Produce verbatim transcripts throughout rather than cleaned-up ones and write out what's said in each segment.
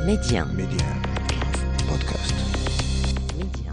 Média. Média. Podcast. Média.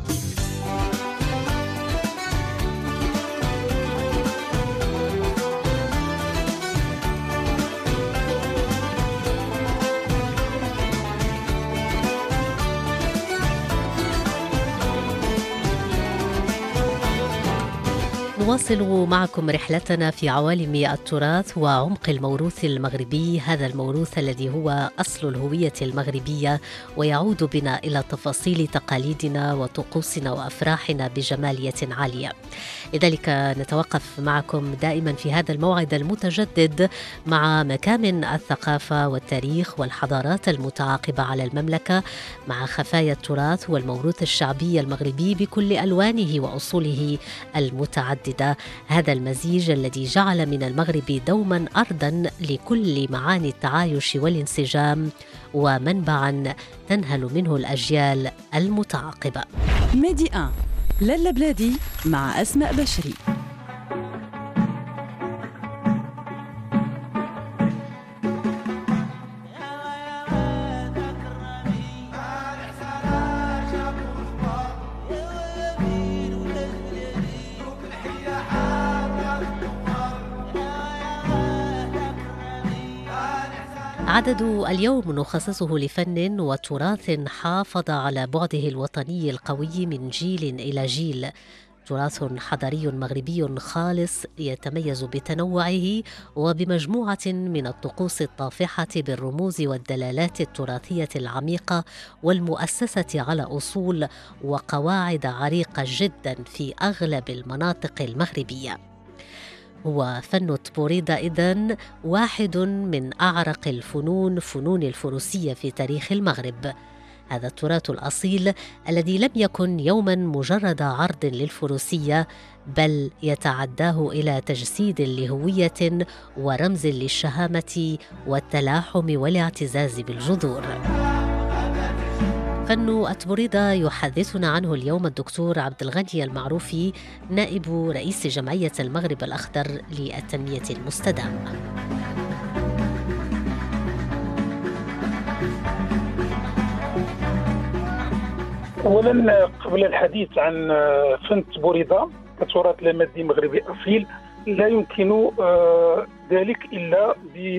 نواصل معكم رحلتنا في عوالم التراث وعمق الموروث المغربي، هذا الموروث الذي هو أصل الهوية المغربية ويعود بنا إلى تفاصيل تقاليدنا وطقوسنا وأفراحنا بجمالية عالية. لذلك نتوقف معكم دائما في هذا الموعد المتجدد مع مكامن الثقافة والتاريخ والحضارات المتعاقبة على المملكة، مع خفايا التراث والموروث الشعبي المغربي بكل ألوانه وأصوله المتعددة. هذا المزيج الذي جعل من المغرب دوما أرضا لكل معاني التعايش والانسجام ومنبعا تنهل منه الأجيال المتعاقبة. ميدي آن لالا بلادي مع أسماء بشري. عدد اليوم نخصصه لفن وتراث حافظ على بعده الوطني القوي من جيل إلى جيل، تراث حضاري مغربي خالص يتميز بتنوعه وبمجموعة من الطقوس الطافحة بالرموز والدلالات التراثية العميقة والمؤسسة على أصول وقواعد عريقة جدا في أغلب المناطق المغربية. هو فن التبوريدة إذن واحد من أعرق الفنون، فنون الفروسية في تاريخ المغرب. هذا التراث الأصيل الذي لم يكن يوما مجرد عرض للفروسية، بل يتعداه إلى تجسيد لهوية ورمز للشهامة والتلاحم والاعتزاز بالجذور. فن التبوريدة يحدثنا عنه اليوم الدكتور عبد الغني المعروفي، نائب رئيس جمعية المغرب الأخضر للتنمية المستدامة. أولا، قبل الحديث عن فن التبوريدة كتراث لامادي مغربي أصيل، لا يمكن ذلك إلا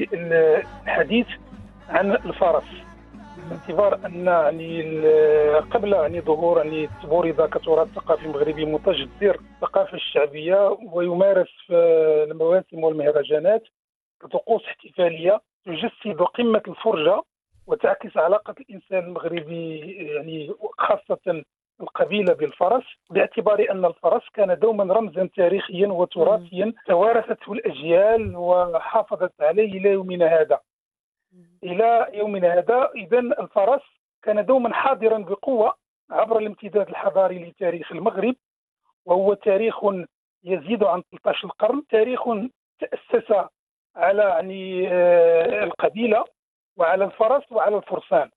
بالحديث عن الفرس، باعتبار ان يعني قبل يعني ظهور يعني التبوريدة كتراث ثقافي مغربي متجذر الثقافه الشعبيه ويمارس في المواسم والمهرجانات كطقوس احتفاليه تجسد قمه الفرجه وتعكس علاقه الانسان المغربي يعني خاصه القبيله بالفرس، باعتبار ان الفرس كان دوما رمزا تاريخيا وتراثيا توارثته الاجيال وحافظت عليه الى يومنا هذا. إلى يومنا هذا إذن الفرس كان دوما حاضرا بقوة عبر الامتداد الحضاري لتاريخ المغرب، وهو تاريخ يزيد عن ثلاثة عشر قرن، تاريخ تأسس على يعني القبيلة وعلى الفرس وعلى الفرسان.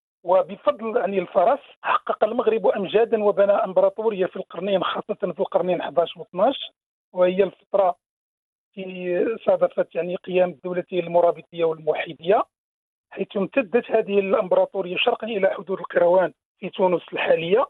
وبفضل يعني الفرس حقق المغرب أمجادا وبنى إمبراطورية في القرنين، خاصة في القرنين أحد عشر و اثني عشر، وهي الفترة في صادفت يعني قيام الدولتين المرابطية والموحدية، حيث امتدت هذه الامبراطوريه شرقا الى حدود القروان في تونس الحاليه،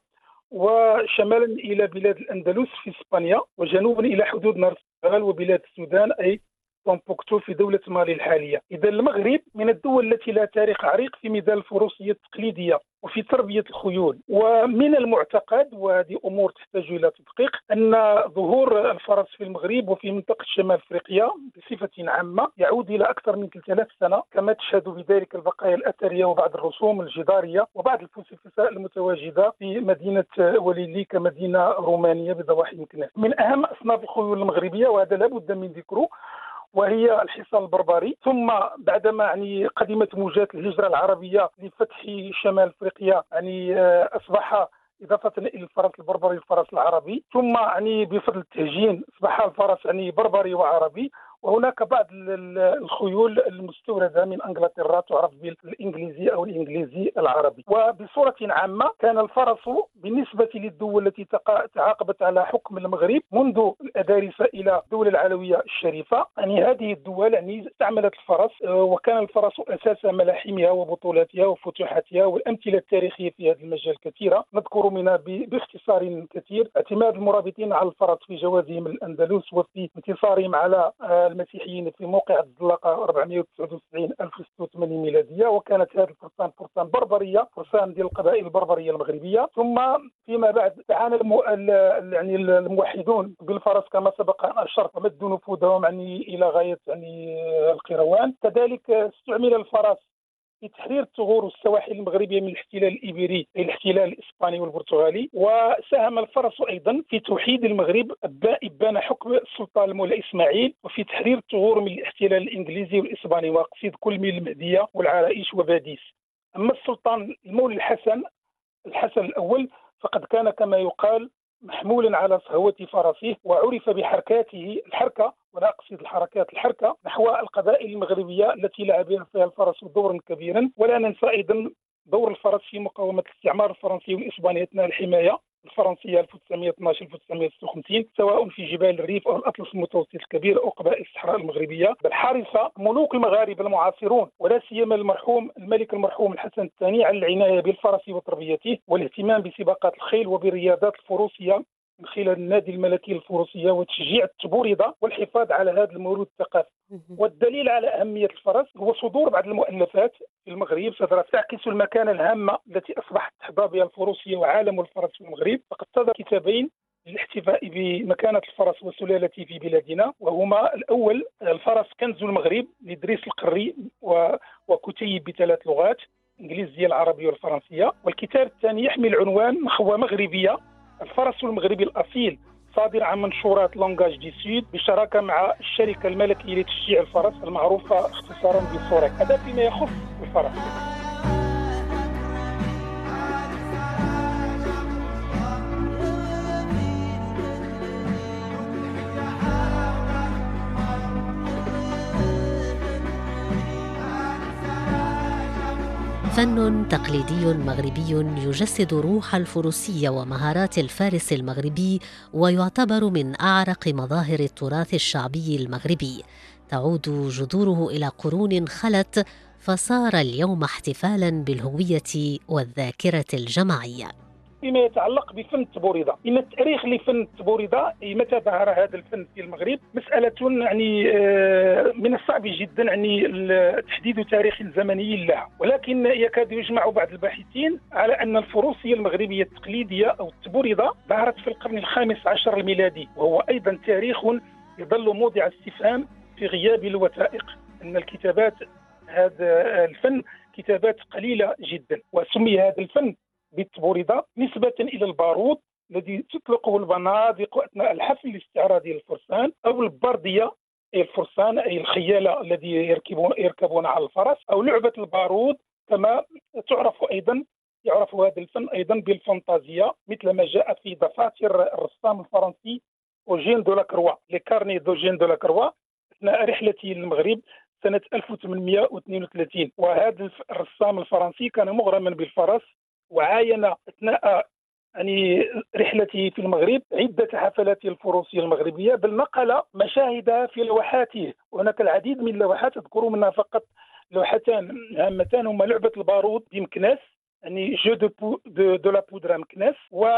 وشمالا الى بلاد الاندلس في اسبانيا، وجنوبا الى حدود نهر السنغال وبلاد السودان اي تومبوكتو في دوله مالي الحاليه. اذا المغرب من الدول التي لها تاريخ عريق في ميدان الفروسيه التقليديه وفي تربيه الخيول. ومن المعتقد، وهذه امور تحتاج الى تدقيق، ان ظهور الفرس في المغرب وفي منطقه شمال افريقيا بصفه عامه يعود الى اكثر من ثلاث آلاف سنه، كما تشهد بذلك البقايا الاثريه وبعض الرسوم الجداريه وبعض الفسيفساء المتواجده في مدينه وليلي كمدينه رومانيه بضواحي مكناس. من اهم اصناف الخيول المغربيه، وهذا لابد من ذكره، وهي الحصان البربري. ثم بعدما يعني قدمت موجات الهجرة العربية لفتح شمال افريقيا، يعني اصبح اضافة الى الفرس البربري الفرس العربي، ثم يعني بفضل التهجين اصبح الفرس يعني بربري وعربي، وهناك بعض الخيول المستوردة من انجلترا تعرف بالانجليزي او الانجليزي العربي. وبصورة عامة كان الفرس بالنسبة للدول التي تعاقبت على حكم المغرب منذ الأدارسة إلى الدول العلوية الشريفة، يعني هذه الدول يعني استعملت الفرس، وكان الفرس أساس ملاحمها وبطولاتها وفتوحاتها، والأمثلة التاريخية في هذا المجال كثيرة نذكر منها باختصار كثير: اعتماد المرابطين على الفرس في جوازهم الأندلس، وفي انتصارهم على المسيحيين في موقع الزلاقة أربعمائة وتسعة وتسعين ألف وستة وثمانين ميلادية، وكانت هذه الفرسان فرسان بربرية، فرسان ديال القبائل البربرية المغربية. ثم فيما بعد تعانى المو... يعني الموحدون بالفرس كما سبق أن أشرت، ومدوا نفوذهم يعني إلى غاية يعني القروان. كذلك استعمل الفرس في تحرير الثغور والسواحل المغربية من الاحتلال الإيبيري أي الاحتلال الإسباني والبرتغالي. وساهم الفرس أيضا في توحيد المغرب إبان حكم السلطان المولى إسماعيل، وفي تحرير الثغور من الاحتلال الإنجليزي والإسباني، وأقصد كل من المهدية والعرائش وباديس. أما السلطان المولى الحسن الحسن الأول فقد كان كما يقال محمولا على صهوة فرسه، وعرف بحركاته الحركة، ولا أقصد الحركات الحركة، نحو القبائل المغربية التي لعب فيها الفرس دورا كبيرا. ولا ننسى أيضا دور الفرس في مقاومة الاستعمار الفرنسي والإسباني أثناء الحماية الفرنسية ألف وتسعمائة واثني عشر ألف وتسعمائة وستة وخمسين، سواء في جبال الريف أو الأطلس المتوسط الكبير أو قبائل الصحراء المغربية. بل حرص ملوك المغاربة المعاصرون ولا سيما المرحوم الملك المرحوم الحسن الثاني على العناية بالفرس وتربيته، والاهتمام بسباقات الخيل وبالرياضات الفروسية من خلال النادي الملكي الفروسية، وتشجيع التبوردة والحفاظ على هذا الموروث الثقافي. والدليل على أهمية الفرس هو صدور بعض المؤلفات في المغرب صدرت تعكس المكانة الهامة التي أصبحت تحظى بها الفروسية وعالم الفرس في المغرب. فقد صدر كتابين للاحتفاء بمكانة الفرس وسلالته في بلادنا، وهما الأول الفرس كنز المغرب لإدريس القري وكتيب بثلاث لغات الإنجليزية العربية والفرنسية، والكتاب الثاني يحمل عنوان نخوة مغربية الفرس المغربي الأصيل، صادر عن منشورات لونغاج دي سود بشراكة مع الشركة الملكية لتشجيع الفرس المعروفة اختصارا بسوريك. هذا فيما يخص الفرس. فن تقليدي مغربي يجسد روح الفروسية ومهارات الفارس المغربي، ويعتبر من أعرق مظاهر التراث الشعبي المغربي. تعود جذوره إلى قرون خلت، فصار اليوم احتفالا بالهوية والذاكرة الجماعية. فيما يتعلق بفن التبوردة، إن التاريخ لفن التبوردة متى ظهر هذا الفن في المغرب مسألة يعني من الصعب جدا يعني تحديد تاريخ زمني لها، ولكن يكاد يجمع بعض الباحثين على أن الفروسية المغربية التقليدية أو التبوردة ظهرت في القرن الخامس عشر الميلادي، وهو أيضا تاريخ يظل موضع استفهام في غياب الوثائق. أن الكتابات هذا الفن كتابات قليلة جدا، وسمي هذا الفن بالتبوردة نسبة إلى البارود الذي تطلقه البنادق أثناء الحفل الاستعراضي للفرسان، أو البردية أي الفرسان أي الخيالة الذي يركبون يركبون على الفرس، أو لعبة البارود كما تعرف أيضا يعرف هذا الفن أيضا بالفانتازيا، مثل ما جاء في دفاتر الرسام الفرنسي أوجين دو لاكروا لكارني دوجين دو لاكروا أثناء رحلته للمغرب سنة ألف وثمانمائة واثنين وثلاثين. وهذا الرسام الفرنسي كان مغرما بالفرس، وعاين أثناء يعني رحلته في المغرب عدة حفلات الفروسية المغربية، بل نقل مشاهدها في لوحاته. وهناك العديد من اللوحات أذكر منها فقط لوحتان هامتان، هما لعبة البارود بمكناس يعني جو دو, بو دو, دو لا بودرا مكناس،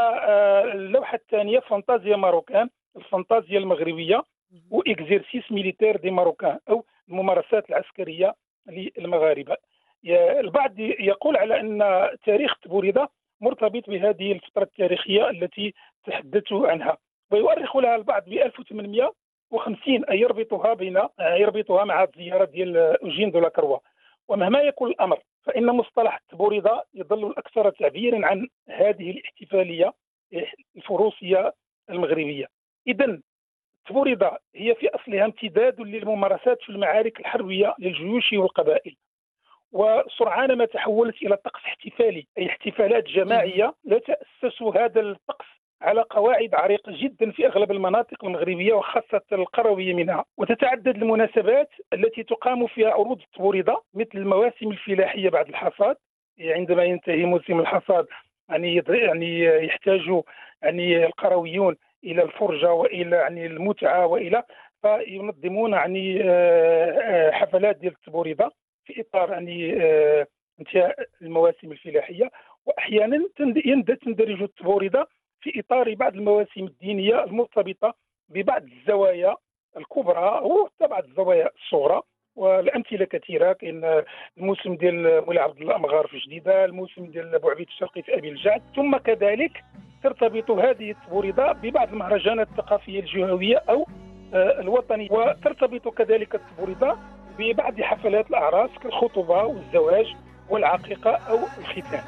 واللوحة الثانية فانتازيا ماروكان الفانتازيا المغربية وإكزيرسيس ميليتير دي ماروكان أو الممارسات العسكرية للمغاربة. البعض يقول على أن تاريخ التبوردة مرتبط بهذه الفترة التاريخية التي تحدثت عنها، ويؤرخ لها البعض ب ألف وثمانمائة وخمسين، أي يربطها بين يربطها مع الزيارة ديال أوجين دو لاكروا. ومهما يكون الأمر فإن مصطلح التبوردة يظل الأكثر تعبيرا عن هذه الاحتفالية الفروسية المغربية. إذن التبوردة هي في أصلها امتداد للممارسات في المعارك الحربية للجيوش والقبائل، وسرعان ما تحولت إلى طقس احتفالي أي احتفالات جماعية. لا تأسس هذا الطقس على قواعد عريقة جدا في أغلب المناطق المغربية وخاصة القروية منها. وتتعدد المناسبات التي تقام فيها عروض التبوريدة مثل المواسم الفلاحية بعد الحصاد. عندما ينتهي موسم الحصاد يعني يعني يحتاج يعني القرويون الى الفرجه والى يعني المتعه والى فينظمون يعني حفلات ديال التبوريده في اطار يعني انتهاء المواسم الفلاحيه. واحيانا تندرج التبوريده في اطار بعض المواسم الدينيه المرتبطه ببعض الزوايا الكبرى وحتى بعض الزوايا الصغرى. والامثله كثيره، كاين الموسم ديال مولاي عبد الله امغار في جديده، الموسم ديال بوعبيد الشرقي في ابي الجعد. ثم كذلك ترتبط هذه التبوريده ببعض المهرجانات الثقافيه الجهويه او الوطنيه، وترتبط كذلك التبوريده ببعض حفلات الاعراس كالخطوبه والزواج والعقيقه او الختان.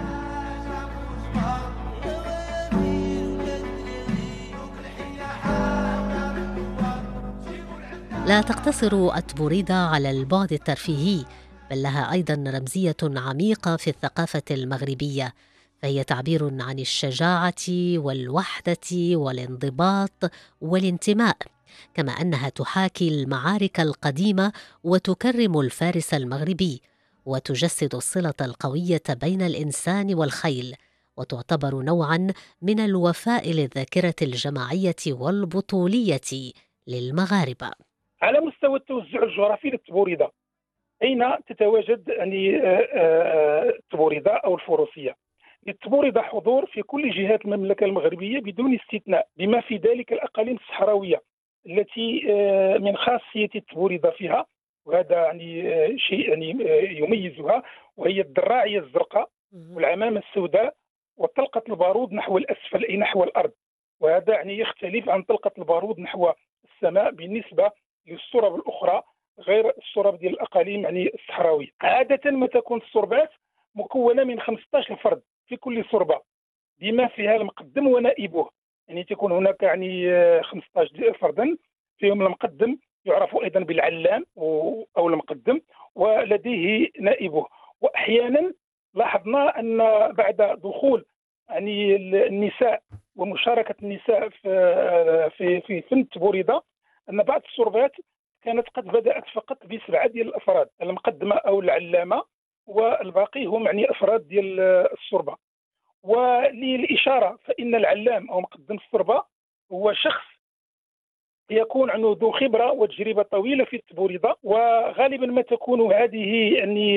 لا تقتصر التبوريدة على البعد الترفيهي، بل لها أيضا رمزية عميقة في الثقافة المغربية، فهي تعبير عن الشجاعة والوحدة والانضباط والانتماء، كما أنها تحاكي المعارك القديمة وتكرم الفارس المغربي، وتجسد الصلة القوية بين الإنسان والخيل، وتعتبر نوعا من الوفاء للذاكرة الجماعية والبطولية للمغاربة. على مستوى التوزع الجغرافي للتبوريدة، أين تتواجد يعني التبوريدة أو الفروسية؟ للتبوريدة حضور في كل جهات المملكة المغربية بدون استثناء، بما في ذلك الأقاليم الصحراوية التي من خاصية التبوريدة فيها، وهذا يعني شيء يعني يميزها، وهي الدراعية الزرقاء والعمامة السوداء وطلقة البارود نحو الأسفل أي نحو الأرض. وهذا يعني يختلف عن طلقة البارود نحو السماء بالنسبة للصورب الأخرى غير الصورب ديال الأقاليم يعني الصحراوية. عادة ما تكون الصربات مكونة من خمسة عشر فرد في كل صربة، بما فيها المقدم ونائبه. يعني تكون هناك يعني خمسة عشر فردا، فيهم المقدم يعرف أيضا بالعلام أو المقدم، ولديه نائبه. وأحيانا لاحظنا أن بعد دخول يعني النساء ومشاركة النساء في في في فن التبوريدة، أن بعض الصربات كانت قد بدأت فقط بسبعة ديال الأفراد، المقدمة أو العلامة، والباقي هم يعني أفراد ديال الصربة. وللإشارة فإن العلام أو مقدم الصربة هو شخص يكون عنده ذو خبرة وتجربة طويلة في التبوريدة، وغالبا ما تكون هذه يعني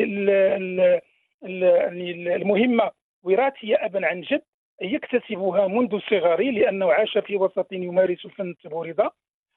المهمة وراثية أبا عن جد، يكتسبها منذ صغره لأنه عاش في وسط يمارس فن التبوريدة.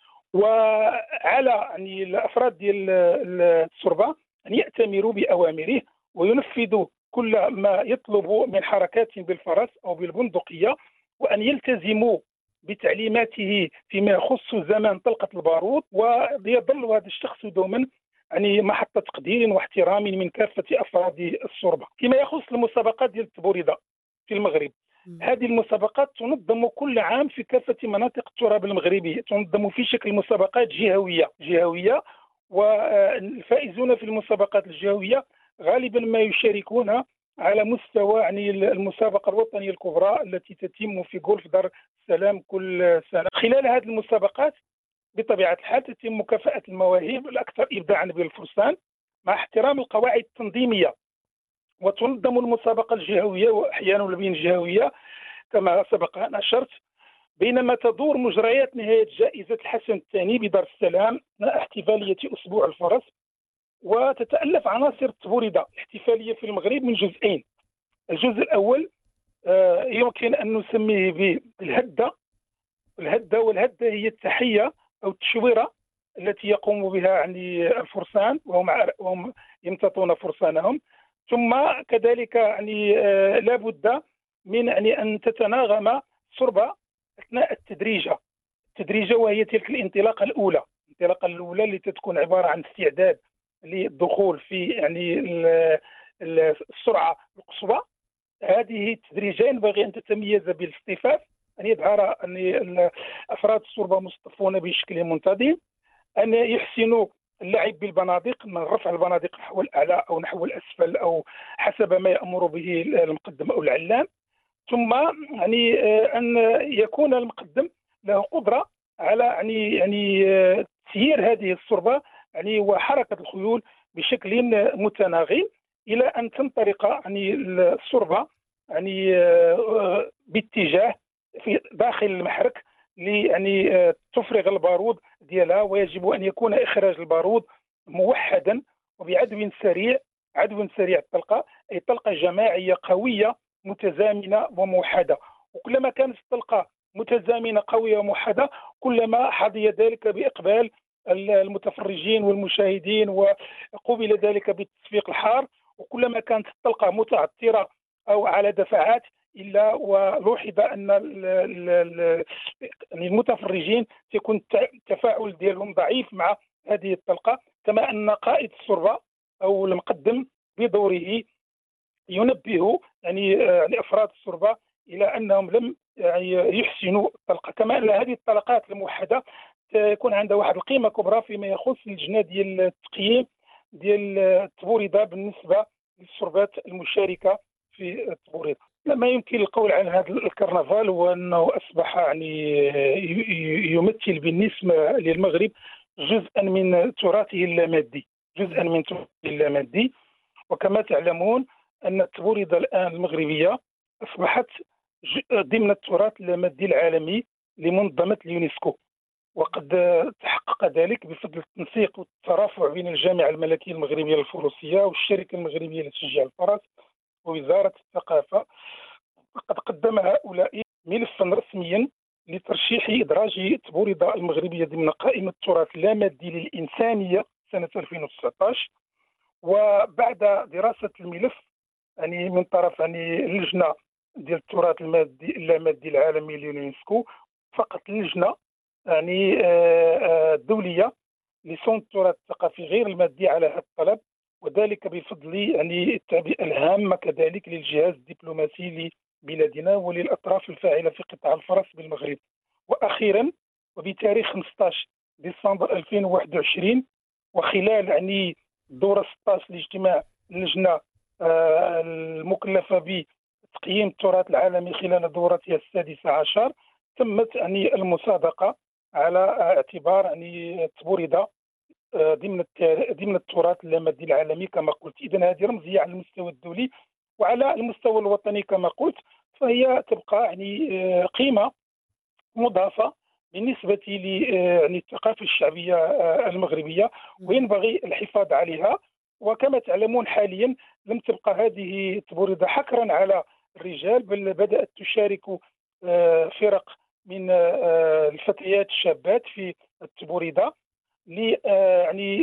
وعلى يعني الافراد ديال الصربه ان يأتمروا باوامره وينفذوا كل ما يطلب من حركات بالفرس او بالبندقيه، وان يلتزموا بتعليماته فيما يخص زمان طلقه البارود، ويظل هذا الشخص دوما يعني محط تقدير واحترام من كافه افراد الصربه. فيما يخص المسابقات ديال التبوريده في المغرب، هذه المسابقات تنظم كل عام في كافة مناطق التراب المغربي، تنظم في شكل مسابقات جهوية جهوية والفائزون في المسابقات الجهوية غالبا ما يشاركون على مستوى يعني المسابقة الوطنية الكبرى التي تتم في غولف دار السلام كل سنة. خلال هذه المسابقات بطبيعة الحال تتم مكافأة المواهب الأكثر إبداعا بالفرسان مع احترام القواعد التنظيمية. وتنظم المسابقة الجهوية وأحيانا البين الجهوية كما سبق أن أشرت، بينما تدور مجريات نهاية جائزة الحسن الثاني بدار السلام أثناء احتفالية أسبوع الفرس. وتتألف عناصر التبوريدة الاحتفالية في المغرب من جزئين. الجزء الأول يمكن أن نسميه بالهدة. الهدة والهدة هي التحية أو التشويرة التي يقوم بها يعني الفرسان وهم يمتطون فرسانهم. ثم كذلك يعني آه لا بد من يعني ان تتناغم الصربه اثناء التدريجه التدريجه وهي تلك الانطلاقه الاولى الانطلاقه الاولى اللي تكون عباره عن استعداد للدخول في يعني السرعه القصوى. هذه التدريجه ينبغي ان تتميز بالاصطفاف، ان يظهر ان افراد الصربه مصطفون بشكل منتظم، ان يحسنوا اللعب بالبنادق من رفع البنادق نحو الاعلى او نحو الاسفل او حسب ما يامر به المقدم او العلام. ثم يعني أن يكون المقدم له قدرة على يعني يعني تسيير هذه الصربة يعني وحركة الخيول بشكل متناغم إلى أن تنطلق يعني الصربة يعني باتجاه في داخل المحرك يعني تفرغ البارود ديالها. ويجب أن يكون إخراج البارود موحدا وبعدو سريع، عدو سريع الطلقة، أي طلقة جماعية قوية متزامنة وموحدة. وكلما كانت الطلقة متزامنة قوية وموحدة كلما حظي ذلك بإقبال المتفرجين والمشاهدين وقوبل ذلك بالتصفيق الحار. وكلما كانت الطلقة متعثرة أو على دفعات إلا ولوحظ أن المتفرجين يكون التفاعل ديالهم ضعيف مع هذه الطلقة. كما أن قائد الصربة أو المقدم بدوره ينبه يعني يعني أفراد الصربة إلى أنهم لم يعني يحسنوا الطلقة. كما أن هذه الطلقات الموحدة تكون عندها واحد القيمة كبرى فيما يخص اللجنة ديال التقييم ديال التبوريدة بالنسبة للصربات المشاركة في التبوريدة. ما يمكن القول عن هذا الكرنفال هو أنه أصبح يعني يمثل بالنسبة للمغرب جزءا من تراثه اللامادي، جزءا من تراثه اللامادي. وكما تعلمون أن التبوريدة الآن المغربية أصبحت ضمن التراث اللامادي العالمي لمنظمة اليونسكو، وقد تحقق ذلك بفضل التنسيق والترافع بين الجامعة الملكية المغربية الفروسية والشركة المغربية لتشجيع الفرس ووزارة الثقافة. وقد قدم هؤلاء ملفا رسميا لترشيح إدراج التبوريدة المغربية ضمن قائمة التراث اللامادي للإنسانية سنة ألفين وتسعة عشر. وبعد دراسة الملف يعني من طرف يعني اللجنة ديال التراث المادي اللامادي العالمي لليونسكو، فقط اللجنة يعني الدولية لصون التراث الثقافي غير المادي على هذا الطلب، وذلك بفضل يعني التعبئة الهامة كذلك للجهاز الدبلوماسي لبلادنا وللأطراف الفاعلة في قطاع الفرس بالمغرب. وأخيرا وبتاريخ خمسة عشر ديسمبر ألفين وواحد وعشرين وخلال يعني الدورة ستة عشر لاجتماع اللجنة المكلفة بتقييم التراث العالمي خلال دورتها السادسة عشر تمت يعني المصادقة على اعتبار يعني التبوريدة ضمن ضمن التراث اللامادي العالمي كما قلت. إذن هذه رمزية على المستوى الدولي، وعلى المستوى الوطني كما قلت فهي تبقى يعني قيمة مضافة بالنسبة يعني الثقافة الشعبية المغربية، وينبغي الحفاظ عليها. وكما تعلمون حاليا لم تبقى هذه التبوريدة حكرا على الرجال، بل بدأت تشارك فرق من الفتيات الشابات في التبوريدة يعني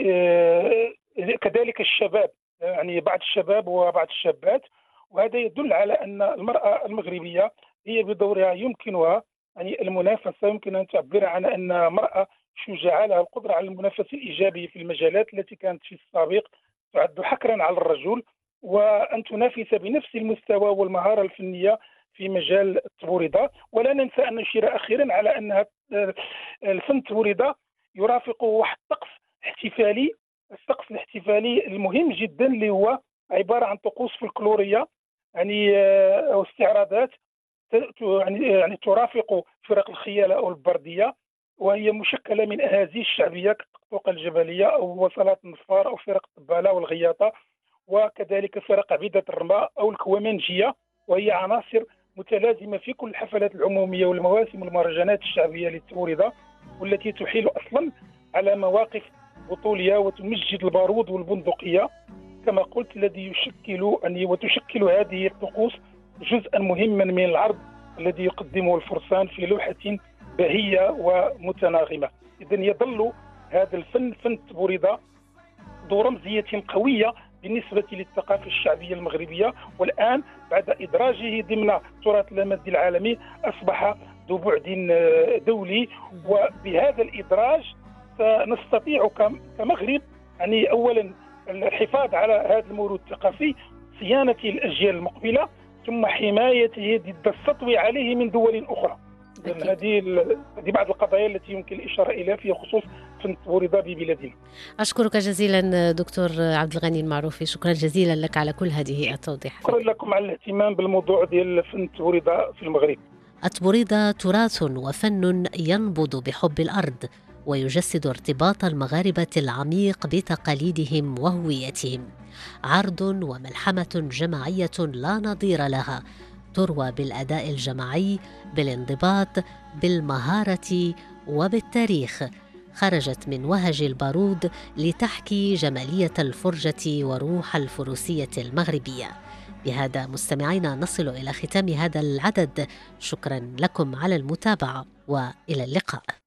كذلك الشباب، يعني بعض الشباب وبعض الشابات. وهذا يدل على أن المرأة المغربية هي بدورها يمكنها يعني المنافسة، يمكن أن تعبر عن أن امرأة شجاعة لها القدرة على المنافسة الإيجابية في المجالات التي كانت في السابق تعد حكرا على الرجل، وأن تنافس بنفس المستوى والمهارة الفنية في مجال التبوريدة. ولا ننسى أن نشير أخيرا على أن الفن التبوريدة يرافقه واحد الطقس احتفالي، الطقس الاحتفالي المهم جدا اللي هو عبارة عن طقوس فلكلورية يعني أو استعراضات يعني يعني ترافق فرق الخيالة أو البردية، وهي مشكلة من أهازيج شعبية كالطقطقة الجبلية أو وصلات النفار أو فرق الطبالة والغياطة، وكذلك فرق عبيدة الرماء أو الكومانجية، وهي عناصر متلازمة في كل الحفلات العمومية والمواسم والمهرجانات الشعبية للتبوريدة، والتي تحيل أصلا على مواقف بطولية وتمجد البارود والبندقية كما قلت، الذي يشكل يعني وتشكل هذه الطقوس جزءا مهما من العرض الذي يقدمه الفرسان في لوحة بهية ومتناغمة. إذن يظل هذا الفن فن التبوريدة ذو رمزية قوية بالنسبة للثقافة الشعبية المغربية، والآن بعد إدراجه ضمن التراث اللامادي العالمي أصبح ذو بعد دولي. وبهذا الإدراج سنستطيع كمغرب يعني أولا الحفاظ على هذا الموروث الثقافي، صيانة الأجيال المقبلة، ثم حمايته ضد السطو عليه من دول أخرى. أكيد. هذه ال- هذه بعض القضايا التي يمكن الإشارة إليها في خصوص فن بوريدا ببلادنا. أشكرك جزيلا دكتور عبد الغني المعروفي، شكرا جزيلا لك على كل هذه التوضيحات. شكرا لكم على الاهتمام بالموضوع ديال فن بوريدا في المغرب. التبوريدة تراث وفن ينبض بحب الأرض، ويجسد ارتباط المغاربة العميق بتقاليدهم وهويتهم. عرض وملحمة جماعية لا نظير لها، تروى بالأداء الجماعي، بالانضباط، بالمهارة وبالتاريخ. خرجت من وهج البارود لتحكي جمالية الفرجة وروح الفروسية المغربية. بهذا مستمعينا نصل إلى ختام هذا العدد. شكرا لكم على المتابعة وإلى اللقاء.